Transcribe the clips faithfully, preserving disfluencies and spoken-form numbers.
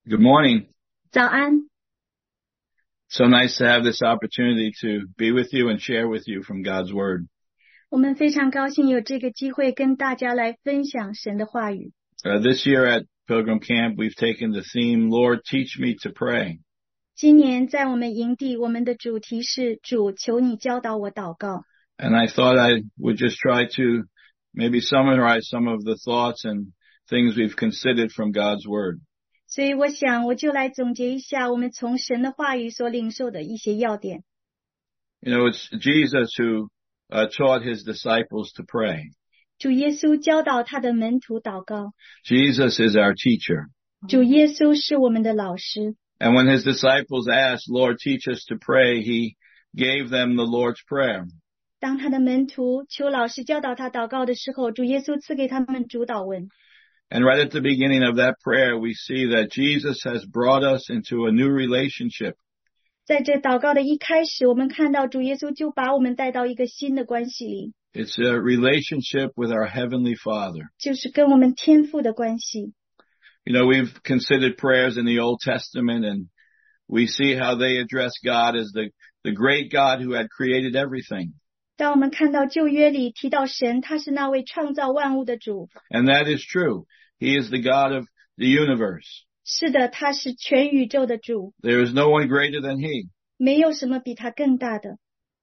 Good morning. 早安。 So nice to have this opportunity to be with you and share with you from God's Word. 我们非常高兴有这个机会跟大家来分享神的话语。 Uh, this year at Pilgrim Camp, we've taken the theme, Lord, teach me to pray. 今年在我们营地，我们的主题是主，求你教导我祷告。 And I thought I would just try to maybe summarize some of the thoughts and things we've considered from God's Word. 所以我想我就来总结一下我们从神的话语所领受的一些要点。 You know, it's Jesus who uh, taught his disciples to pray. 主耶稣教导他的门徒祷告。 Jesus is our teacher. 主耶稣是我们的老师。 And when his disciples asked, Lord, teach us to pray, he gave them the Lord's Prayer. 当他的门徒求老师教导他祷告的时候，主耶稣赐给他们主祷文。 And right at the beginning of that prayer, we see that Jesus has brought us into a new relationship. 在这祷告的一开始，我们看到主耶稣就把我们带到一个新的关系里， It's a relationship with our Heavenly Father. 就是跟我们天父的关系。 You know, we've considered prayers in the Old Testament, and we see how they address God as the, the great God who had created everything. 当我们看到旧约里提到神，他是那位创造万物的主。 And that is true. He is the God of the universe. 是的，他是全宇宙的主， There is no one greater than He. 没有什么比他更大的。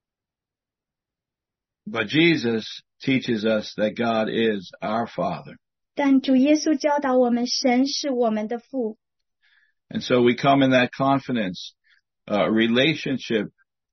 But Jesus teaches us that God is our Father. 但主耶稣教导我们，神是我们的父。 And so we come in that confidence, uh, relationship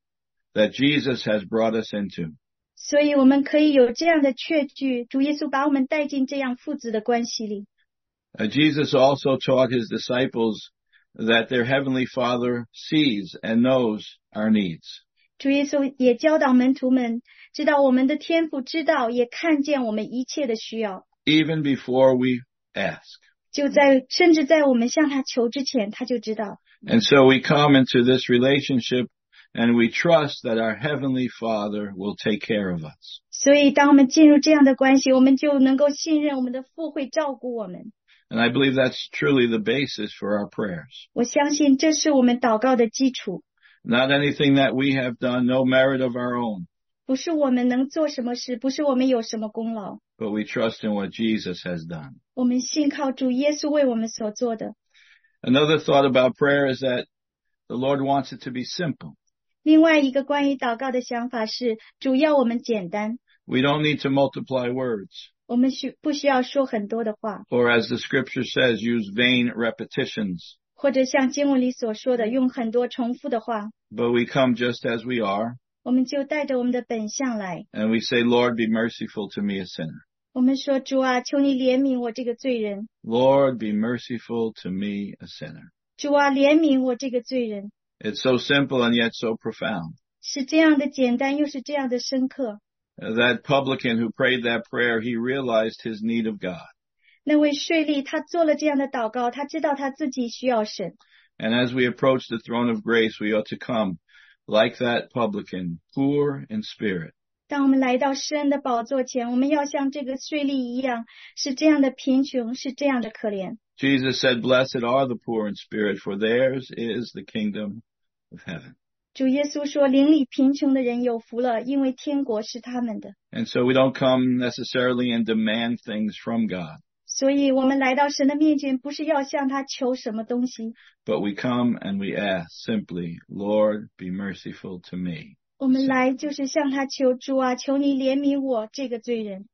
that Jesus has brought us into. 所以我们可以有这样的确据，主耶稣把我们带进这样父子的关系里。 Uh, Jesus also taught his disciples that their Heavenly Father sees and knows our needs. 主耶稣也教导门徒们，知道我们的天父知道，也看见我们一切的需要， Even before we ask. 就在甚至在我们向他求之前，他就知道。 And so we come into this relationship and we trust that our Heavenly Father will take care of us. 所以当我们进入这样的关系，我们就能够信任我们的父会照顾我们。 And I believe that's truly the basis for our prayers. 我相信这是我们祷告的基础， Not anything that we have done, no merit of our own, 不是我们能做什么事，不是我们有什么功劳， but we trust in what Jesus has done. 我们信靠主耶稣为我们所做的。 Another thought about prayer is that the Lord wants it to be simple. 另外一个关于祷告的想法是，主要我们简单， We don't need to multiply words, 我们需不需要说很多的话， or as the scripture says, use vain repetitions, 或者像经文里所说的，用很多重复的话， but we come just as we are, 我们就带着我们的本相来。 and we say, Lord, be merciful to me, a sinner. 我们说，主啊，求你怜悯我这个罪人， Lord, be merciful to me, a sinner. 主啊，怜悯我这个罪人。 It's so simple and yet so profound. 是这样的简单，又是这样的深刻。 Uh, That publican who prayed that prayer, he realized his need of God. 那位税吏他做了这样的祷告，他知道他自己需要神。 And as we approach the throne of grace, we ought to come like that publican, poor in spirit. 当我们来到施恩的宝座前，我们要像这个税吏一样，是这样的贫穷，是这样的可怜。 Jesus said, blessed are the poor in spirit, for theirs is the kingdom of heaven. 主耶稣说，邻里贫穷的人有福了，因为天国是他们的。 And so we don't come necessarily and demand things from God, 所以我们来到神的面前，不是要向他求什么东西， but we come and we ask simply, Lord, be merciful to me. 我们来就是向他求，主啊，求你怜悯我这个罪人。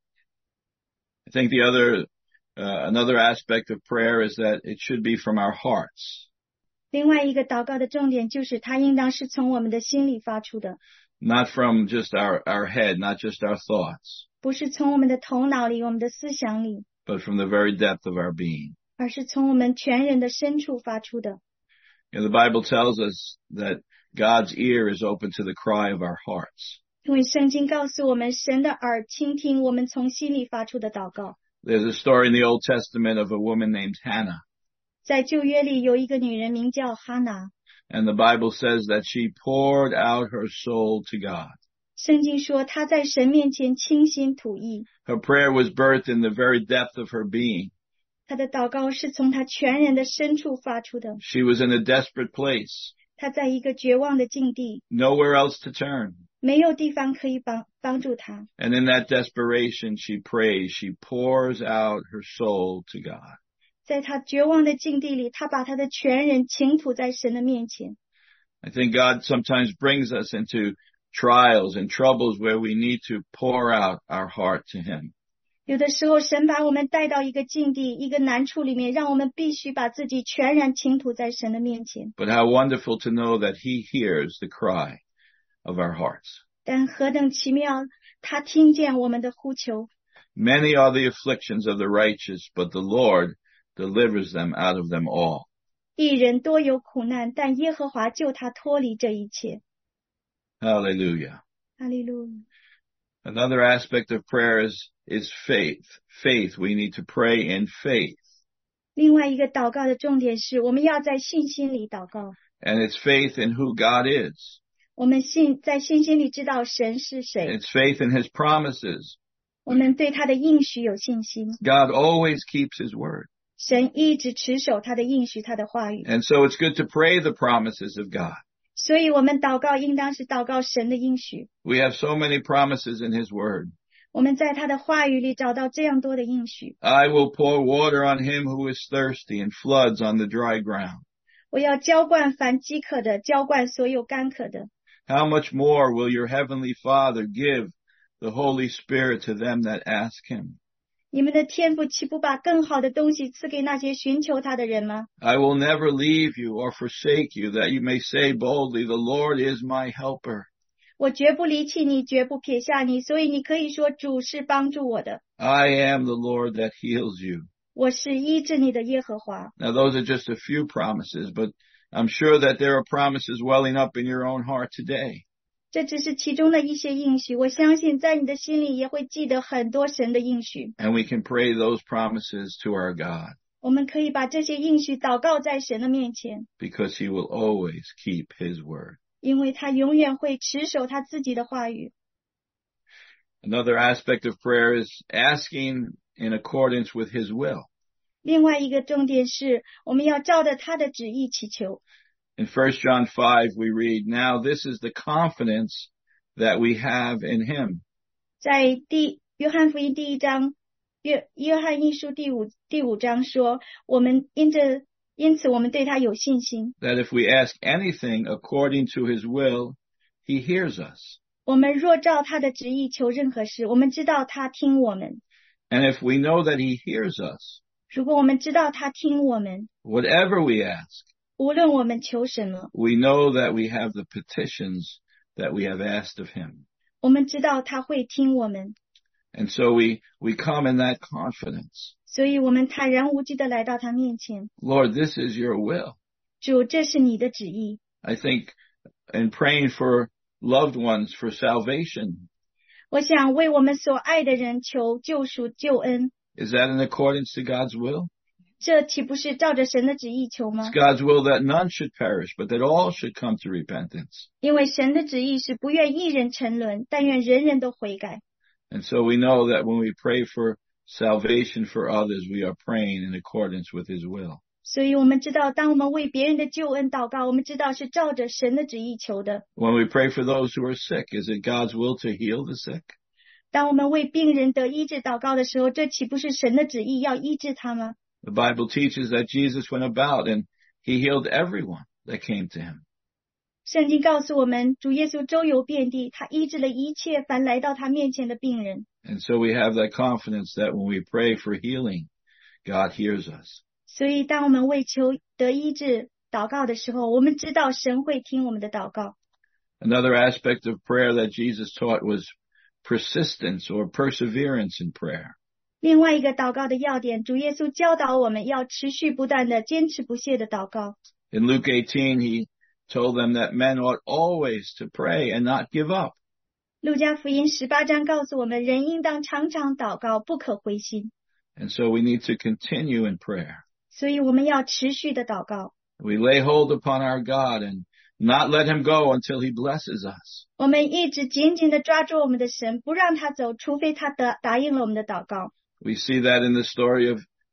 I think the other, uh, another aspect of prayer is that it should be from our hearts, 另外一个祷告的重点就是，它应当是从我们的心里发出的， not from just our, our head, not just our thoughts, 不是从我们的头脑里、我们的思想里， but from the very depth of our being. 而是从我们全人的深处发出的。 You know, the Bible tells us that God's ear is open to the cry of our hearts. 因为圣经告诉我们，神的耳倾听我们从心里发出的祷告。 There's a story in the Old Testament of a woman named Hannah. 在旧约里有一个女人名叫哈拿， And the Bible says that she poured out her soul to God. 圣经说她在神面前倾心吐意， Her prayer was birthed in the very depth of her being. 他的祷告是从他全人的深处发出的。 She was in a desperate place, 他在一个绝望的境地， nowhere else to turn. 没有地方可以帮帮助他。 And in that desperation, she prays. She pours out her soul to God. 在他绝望的境地里，他把他的全人倾吐在神的面前。 I think God sometimes brings us into trials and troubles where we need to pour out our heart to Him. 有的时候，神把我们带到一个境地、一个难处里面，让我们必须把自己全然倾吐在神的面前。 But how wonderful to know that He hears the cry of our hearts. 但何等奇妙，他听见我们的呼求。 Many are the afflictions of the righteous, but the Lord delivers them out of them all. 一人多有苦难，但耶和华救他脱离这一切。 Hallelujah. 哈利路亚。 Another aspect of prayer is, is faith. Faith. We need to pray in faith. 另外一个祷告的重点是，我们要在信心里祷告。 And it's faith in who God is. 我们信在信心里知道神是谁， It's faith in His promises. 我们对他的应许有信心。 God always keeps His word. 神一直持守他的应许，他的话语。 And so it's good to pray the promises of God. 所以我们祷告应当是祷告神的应许。 We have so many promises in His word. 我们在他的话语里找到这样多的应许。 I will pour water on him who is thirsty and floods on the dry ground. 我要浇灌凡饥渴的，浇灌所有干渴的。 How much more will your heavenly Father give the Holy Spirit to them that ask Him? 你们的天父岂不把更好的东西赐给那些寻求他的人吗？ I will never leave you or forsake you, that you may say boldly, the Lord is my helper. 我绝不离弃你，绝不撇下你，所以你可以说主是帮助我的， I am the Lord that heals you. 我是医治你的耶和华。 Now those are just a few promises, but I'm sure that there are promises welling up in your own heart today. 这只是其中的一些应许，我相信在你的心里也会记得很多神的应许。 And we can pray those promises to our God, 我们可以把这些应许祷告在神的面前， because He will always keep His word. 因为他永远会持守他自己的话语。 Another aspect of prayer is asking in accordance with His will. 另外一个重点是，我们要照着他的旨意祈求。 In First John five, we read, Now this is the confidence that we have in Him, 在第约翰福音第一章，约约翰一书第五第五章说，我们因着因此我们对他有信心。 that if we ask anything according to His will, He hears us. 我们若照他的旨意求任何事，我们知道他听我们。 And if we know that He hears us, 如果我们知道他听我们， whatever we ask, 无论我们求什么， we know that we have the petitions that we have asked of Him. 我们知道他会听我们， And so we, we come in that confidence. 所以我们坦然无惧地来到他面前。 Lord, this is your will. 主，这是你的旨意。 I think in praying for loved ones for salvation, 我想为我们所爱的人求救赎救恩， is that in accordance to God's will? 这岂不是照着神的旨意求吗 It's？ God's will that none should perish, but that all should come to repentance. 因为神的旨意是不愿一人沉沦，但愿人人都悔改。 And so we know that when we pray for salvation for others, we are praying in accordance with His will. 所以我们知道，当我们为别人的救恩祷告，我们知道是照着神的旨意求的。 When we pray for those who are sick, is it God's will to heal the sick? 当我们为病人得医治祷告的时候，这岂不是神的旨意要医治他吗？ The Bible teaches that Jesus went about and He healed everyone that came to Him. 圣经告诉我们，主耶稣周游遍地，他医治了一切凡来到他面前的病人。 And so we have that confidence that when we pray for healing, God hears us. 所以当我们为求得医治祷告的时候，我们知道神会听我们的祷告。 Another aspect of prayer that Jesus taught was persistence or perseverance in prayer. 另外一个祷告的要点，主耶稣教导我们要持续不断的、坚持不懈的祷告。 In Luke eighteen, He told them that men ought always to pray and not give up. 路加福音十八章告诉我们，人应当常常祷告，不可灰心。 And so we need to continue in prayer. 所以我们要持续的祷告。 We lay hold upon our God and not let Him go until He blesses us. 我们一直紧紧的抓住我们的神，不让他走，除非他答答应了我们的祷告。 We see that in the story of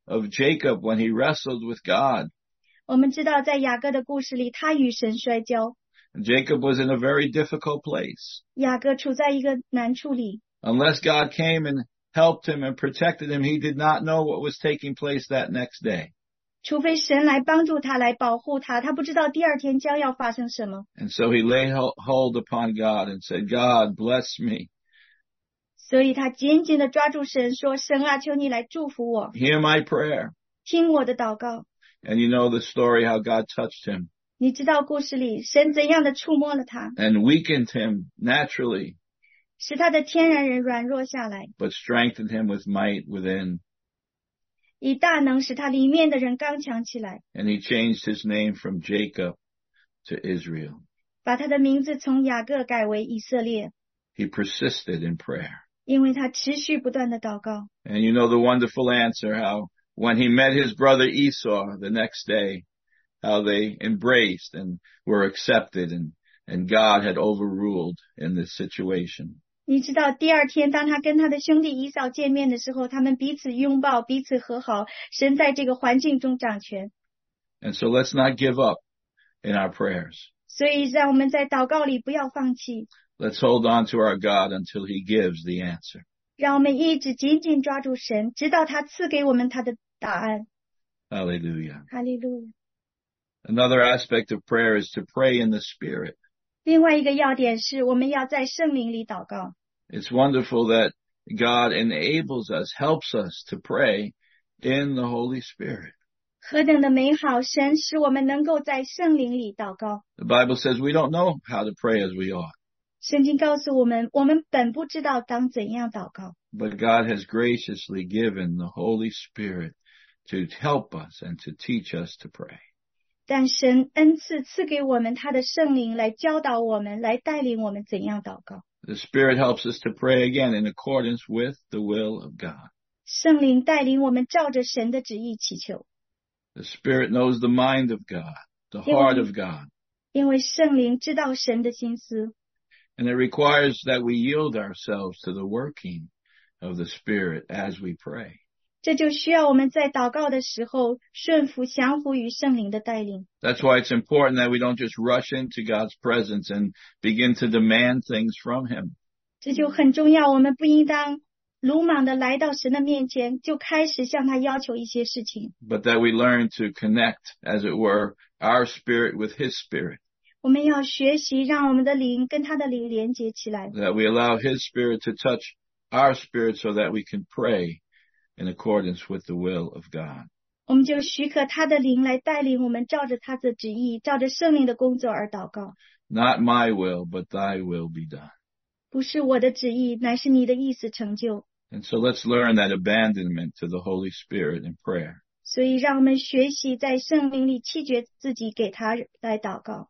of Jacob when he wrestled with God. 我们知道在雅各的故事里，他与神摔跤， Jacob was in a very difficult place. 雅各处在一个难处里。 Unless God came and helped him and protected him, he did not know what was taking place that next day. 除非神来帮助他，来保护他，他不知道第二天将要发生什么。 And so he laid hold upon God and said, God, bless me. 所以他紧紧地抓住神，说：“神啊，求你来祝福我， Hear my prayer. 听我的祷告。” And you know the story how God touched him 你知道故事里神怎样的触摸了他， and weakened him naturally, 使他的天然人软弱下来， but strengthened him with might within. 以大能使他里面的人刚强起来， And he changed his name from Jacob to Israel. 把他的名字从雅各改为以色列， He persisted in prayer. 因为他持续不断的祷告。 And you know the wonderful answer, how when he met his brother Esau the next day, how they embraced and were accepted, and, and God had overruled in this situation. 你知道第二天当他跟他的兄弟以扫见面的时候，他们彼此拥抱，彼此和好，神在这个环境中掌权。 And so let's not give up in our prayers. 所以让我们在祷告里不要放弃， Let's hold on to our God until he gives the answer. 让我们一直紧紧抓住神，直到他赐给我们他的答案。 Hallelujah. 哈利路亚。 Another aspect of prayer is to pray in the Spirit. 另外一个要点是我们要在圣灵里祷告。 It's wonderful that God enables us, helps us to pray in the Holy Spirit. 何等的美好，神使我们能够在圣灵里祷告。 The Bible says we don't know how to pray as we ought, 圣经告诉我们，我们本不知道当怎样祷告， but God has graciously given the Holy Spirit to help us and to teach us to pray. 但神恩赐赐给我们他的圣灵来教导我们，来带领我们怎样祷告。 The Spirit helps us to pray again in accordance with the will of God. 圣灵带领我们照着神的旨意祈求， The Spirit knows the mind of God, the heart of God, 因为圣灵知道神的心思， and it requires that we yield ourselves to the working of the Spirit as we pray. 这就需要我们在祷告的时候顺服降服于圣灵的带领。 That's why it's important that we don't just rush into God's presence and begin to demand things from Him. 这就很重要，我们不应当鲁莽的来到神的面前，就开始向他要求一些事情。 But that we learn to connect, as it were, our spirit with His Spirit. 我们要学习让我们的灵跟他的灵连接起来， That we allow His Spirit to touch our spirit so that we can pray in accordance with the will of God. 我们就许可他的灵来带领我们，照着他的旨意，照着圣灵的工作而祷告。 Not my will, but Thy will be done. 不是我的旨意，乃是你的意思成就。 And so let's learn that abandonment to the Holy Spirit in prayer. 所以让我们学习在圣灵里弃绝自己，给他来祷告。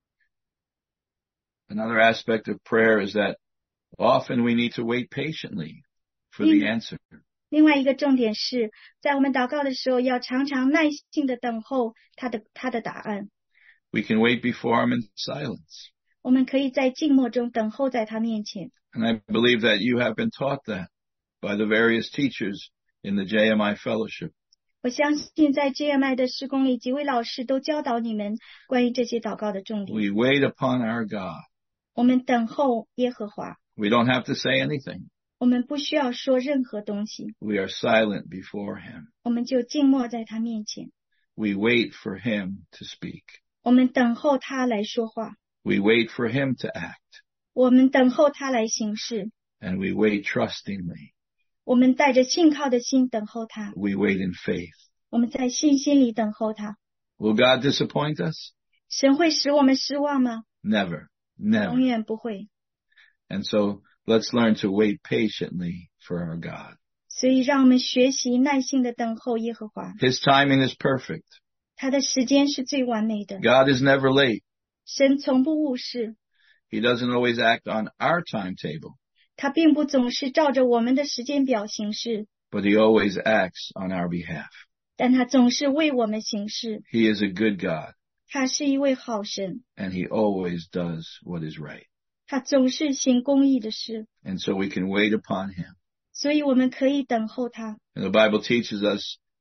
Another aspect of prayer is that often we need to wait patiently for the answer. 另外一个重点是在我们祷告的时候，要常常耐心的等候他的他的答案。 We can wait before Him in silence. 我们可以在静默中等候在他面前。 And I believe that you have been taught that by the various teachers in the J M I Fellowship. 我相信在 J M I 的事工里，几位老师都教导你们关于这些祷告的重点。 We wait upon our God. 我们等候耶和华， We don't have to say anything. 我们不需要说任何东西， We are silent before Him. 我们就静默在他面前。 We wait for Him to speak. 我们等候他来说话， We wait for Him to act. 我们等候他来行事， And we wait trustingly. 我们带着信靠的心等候他， We wait in faith. 我们在信心里等候他。 Will God disappoint us? 神会使我们失望吗？ Never. 永 Never. 远不会。 And so let's learn to wait patiently for our God. 所以让我们学习耐心的等候耶和华， His timing is perfect. 他的时间是最完美的。 God is never late. 神从不误事， He doesn't always act on our timetable, 他并不总是照着我们的时间表行事， but He always acts on our behalf. 但他总是为我们行事。 He is a good God, 他是一位好神， and He always does what is right. 他总是行公义的事， And so we can wait upon Him. 所以我们可以等候他。 And the Bible teaches us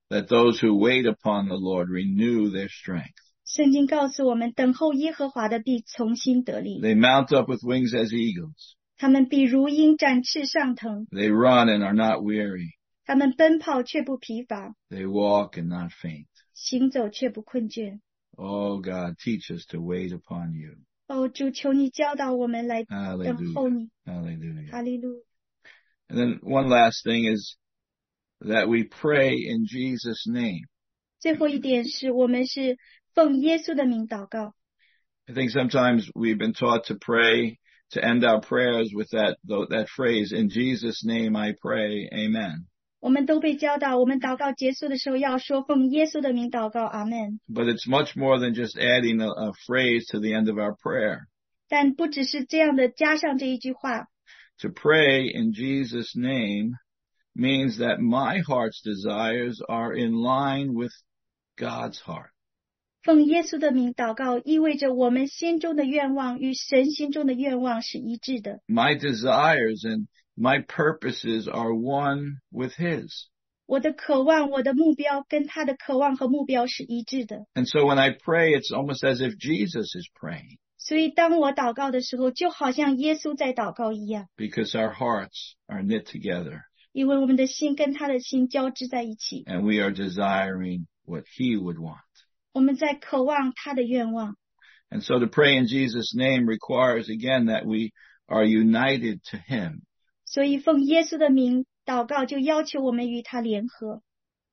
that those who wait upon the Lord renew their strength. 圣经告诉我们，等候耶和华的必重新得力， They mount up with wings as eagles. 他们必如鹰展翅上腾， They run and are not weary. 他们奔跑却不疲乏， They walk and not faint. 行走却不困倦。 Oh God, teach us to wait upon you. 哦，主，求你教导我们来等候 Hallelujah. 你。 Hallelujah. 哈利路。 And then one last thing is that we pray in Jesus' name. 最后一点是我们是奉耶稣的名祷告。 I think sometimes we've been taught to pray, to end our prayers with that, that phrase, in Jesus' name I pray, amen. 我们都被教导，我们祷告结束的时候要说奉耶稣的名祷告，阿们。 But it's much more than just adding a, a phrase to the end of our prayer. 但不只是这样的加上这一句话， To pray in Jesus' name means that my heart's desires are in line with God's heart. 奉耶稣的名祷告意味着我们心中的愿望与神心中的愿望是一致的。 My desires and my purposes are one with His. 我的渴望，我的目标跟他的渴望和目标是一致的。 And so when I pray, it's almost as if Jesus is praying, 所以当我祷告的时候，就好像耶稣在祷告一样， because our hearts are knit together 因为我们的心跟他的心交织在一起， and we are desiring what He would want. 我们在渴望他的愿望。 And so to pray in Jesus' name requires, again, that we are united to Him. 所以奉耶稣的名祷告就要求我们与他联合。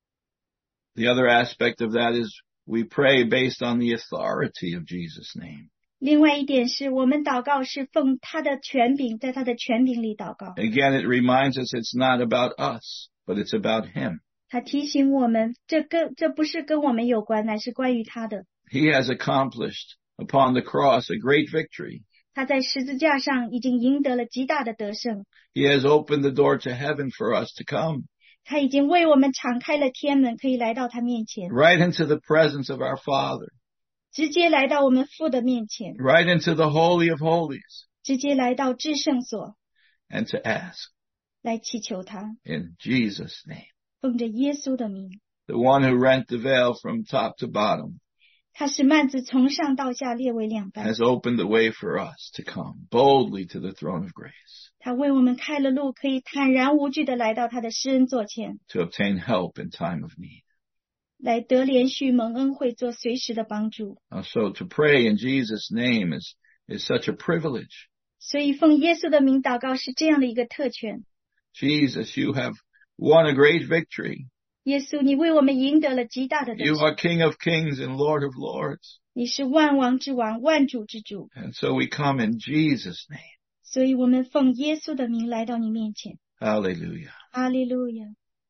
The other aspect of that is we pray based on the authority of Jesus' name. 另外一点是我们祷告是奉他的权柄，在他的权柄里祷告。 Again, it reminds us it's not about us, but it's about Him. 他提醒我们，这跟这不是跟我们有关，乃是关于他的。 He has accomplished upon the cross a great victory. 他在十字架上已经赢得了极大的得胜， He has opened the door to heaven for us to come, 他已经为我们敞开了天门，可以来到他面前， right into the presence of our Father, 直接来到我们父的面前， right into the Holy of Holies, 直接来到至圣所 and to ask 来祈求他， in Jesus' name. 奉着耶稣的名。 The one who rent the veil from top to bottom 他使幔子从上到下裂为两半， has opened the way for us to come boldly to the throne of grace, 他为我们开了路，可以坦然无惧的来到他的施恩座前， to obtain help in time of need. 来得连续蒙恩惠，做随时的帮助。 Uh, so to pray in Jesus' name is, is such a privilege. 所以奉耶稣的名祷告是这样的一个特权。 Jesus, you have won a great victory. 耶稣，你为我们赢得了极大的得 You 胜， are King of kings and Lord of lords. 你是万王之王，万主之主。 And so we come in Jesus' name. 所以我们奉耶稣的名来到你面前。 Hallelujah. 哈利路亚。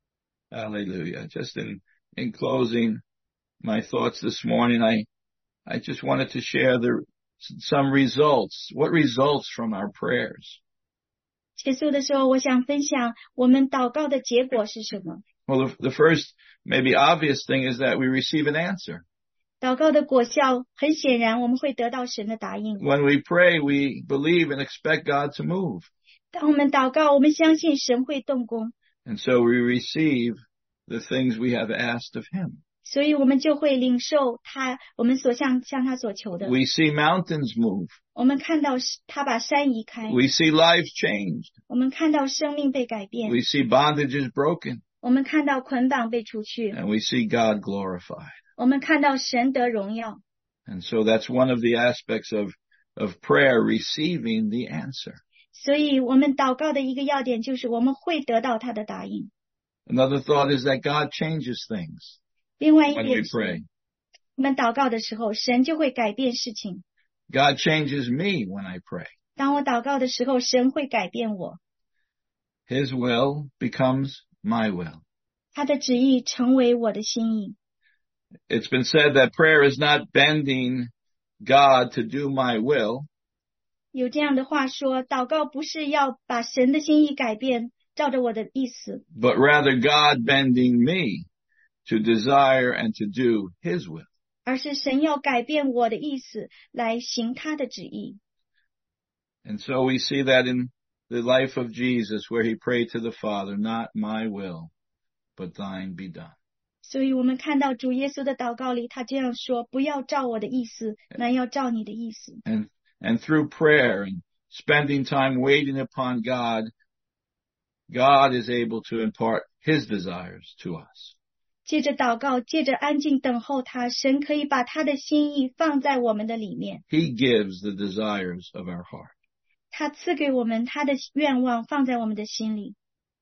Hallelujah. Just in, in closing my thoughts this morning, I, I just wanted to share the, some results. What results from our prayers? 结束的时候，我想分享我们祷告的结果是什么。 Well, the, the first, maybe obvious thing is that we receive an answer. 祷告的果效很显然，我们会得到神的答应。 When we pray, we believe and expect God to move. 当我们祷告，我们相信神会动工， And so we receive the things we have asked of Him. 所以我们就会领受他我们所向向他所求的。 We see mountains move. 我们看到他把山移开， We see lives changed. 我们看到生命被改变， We see bondages broken. 我们看到捆绑被除去， And we see God glorified. 我们看到神得荣耀。 And so that's one of the aspects of, of prayer, receiving the answer. 所以我们祷告的一个要点就是我们会得到他的答应。 Another thought is that God changes things 另外一 when we 点是， pray. 我们祷告的时候，神就会改变事情。 God changes me when I pray. 当我祷告的时候，神会改变我， His will becomes my will. 他的旨意成为我的心意。 It's been said that prayer is not bending God to do my will, 有这样的话说，祷告不是要把神的心意改变，照着我的意思， but rather God bending me to desire and to do His will. 而是神要改变我的意思，来行他的旨意。 And so we see that in the life of Jesus where He prayed to the Father, not my will, but thine be done. 所以我们看到主耶稣的祷告里，他这样说：不要照我的意思，乃要照你的意思。 And, and through prayer and spending time waiting upon God, God is able to impart his desires to us. 借着祷告，借着安静等候他，神可以把他的心意放在我们的里面。 He gives the desires of our heart. 他赐给我们他的愿望放在我们的心里。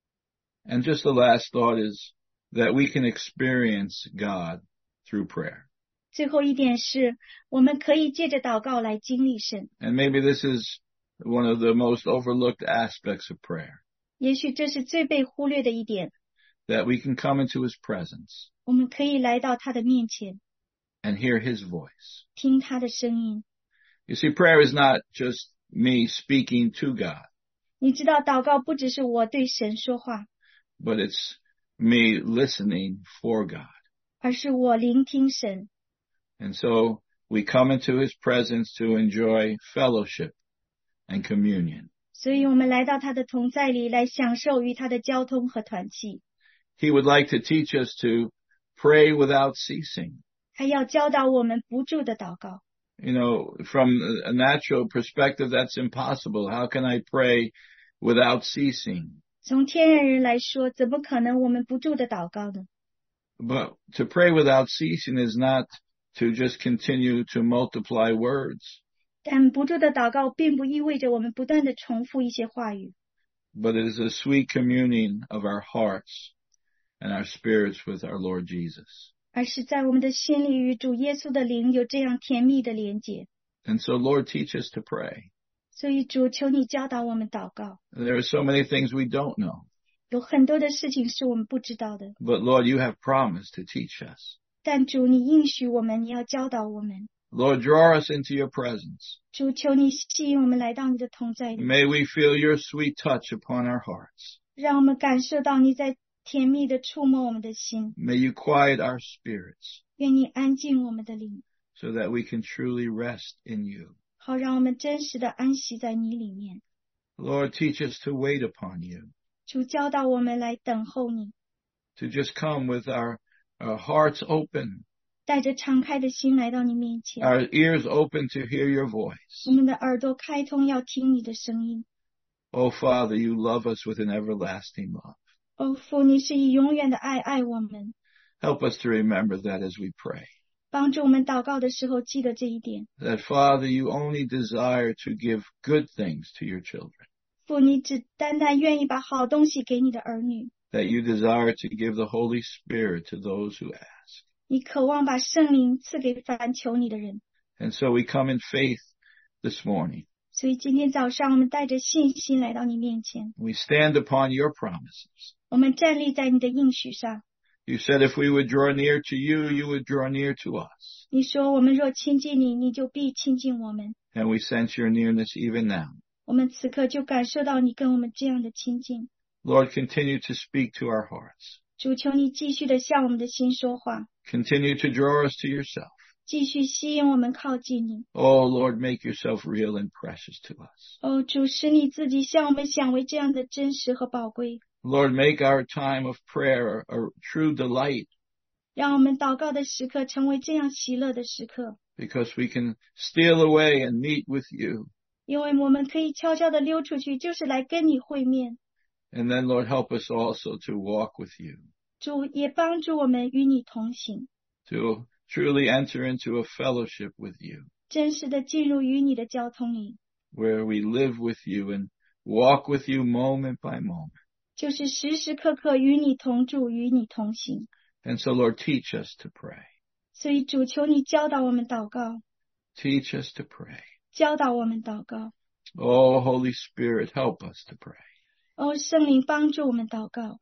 And just the last thought is that we can experience God through prayer. 最后一点是，我们可以借着祷告来经历神。 And maybe this is one of the most overlooked aspects of prayer, 也许这是最被忽略的一点， that we can come into his presence 我们可以来到他的面前， and hear his voice. 听他的声音。 You see, prayer is not just me speaking to God, 你知道，祷告不只是我对神说话， but it's me listening for God. 而是我聆听神。 And so we come into his presence to enjoy fellowship and communion. 所以我们来到他的同在里，来享受与他的交通和团契。 He would like to teach us to pray without ceasing. 他要教导我们不住的祷告。 You know, from a natural perspective, that's impossible. How can I pray without ceasing? 从天然人来说，怎么可能我们不住的祷告呢？ But to pray without ceasing is not to just continue to multiply words, 但不住的祷告并不意味着我们不断的重复一些话语， but it is a sweet communing of our hearts and our spirits with our Lord Jesus. 而是在我们的心里与主耶稣的灵有这样甜蜜的连结。 And so, Lord, teach us to pray. 所以主，求你教导我们祷告。 There are so many things we don't know, 有很多的事情是我们不知道的， but Lord, you have promised to teach us. 但主，你应许我们，你要教导我们。 Lord, draw us into your presence. 主，求你吸引我们来到你的同在里， May we feel your sweet touch upon our hearts. 让我们感受到你在甜蜜的触摸我们的心。 May you quiet our spirits 愿你安静我们的灵， so that we can truly rest in you. 好让我们真实的安息在你里面。 Lord, teach us to wait upon you, 主，教导我们来等候你， to just come with our, our hearts open, 带着敞开的心来到你面前， our ears open to hear your voice. 我们的耳朵开通，要听你的声音。 Oh, Father, you love us with an everlasting love. 哦，父，你是以永远的爱爱我们， Help us to remember that as we pray. 帮助我们祷告的时候记得这一点。 That, Father, you only desire to give good things to your children. 父，你只单单愿意把好东西给你的儿女， That you desire to give the Holy Spirit to those who ask. 你渴望把圣灵赐给凡求你的人。 And so we come in faith this morning. 所以今天早上我们带着信心来到你面前， We stand upon your promises. 我们站立在你的应许上。 You said if we would draw near to you, you would draw near to us. 你说我们若亲近你，你就必亲近我们。 And we sense your nearness even now. 我们此刻就感受到你跟我们这样的亲近。 Lord, continue to speak to our hearts. 主，求你继续的向我们的心说话， Continue to draw us to yourself. 继续吸引我们靠近你。 Oh, Lord, make yourself real and precious to us. 哦，主，使你自己向我们显为这样的真实和宝贵， Lord, make our time of prayer a true delight, 让我们祷告的时刻成为这样喜乐的时刻， because we can steal away and meet with you. 因为我们可以悄悄的溜出去，就是来跟你会面。 And then, Lord, help us also to walk with you, 主也帮助我们与你同行， to truly enter into a fellowship with you, 真实的进入与你的交通里， where we live with you and walk with you moment by moment. 就是时时刻刻与你同住，与你同行。 And so, Lord, teach us to pray. 所以主，求你教导我们祷告， Teach us to pray. 教导我们祷告。 Oh, Holy Spirit, help us to pray. 哦，圣灵帮助我们祷告。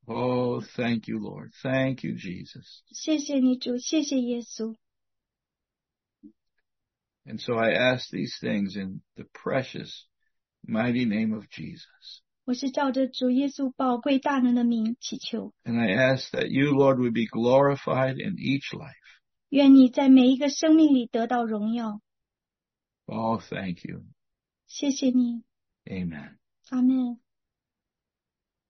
Oh, thank you, Lord. Thank you, Jesus. 谢谢你，主，谢谢耶稣。 And so I ask these things in the precious, mighty name of Jesus. 我是照着主耶稣宝贵大能的名祈求， And I ask that you, Lord, would be glorified in each life. 愿你在每一个生命里得到荣耀。 Oh, thank you. 谢谢你， Amen. 阿们。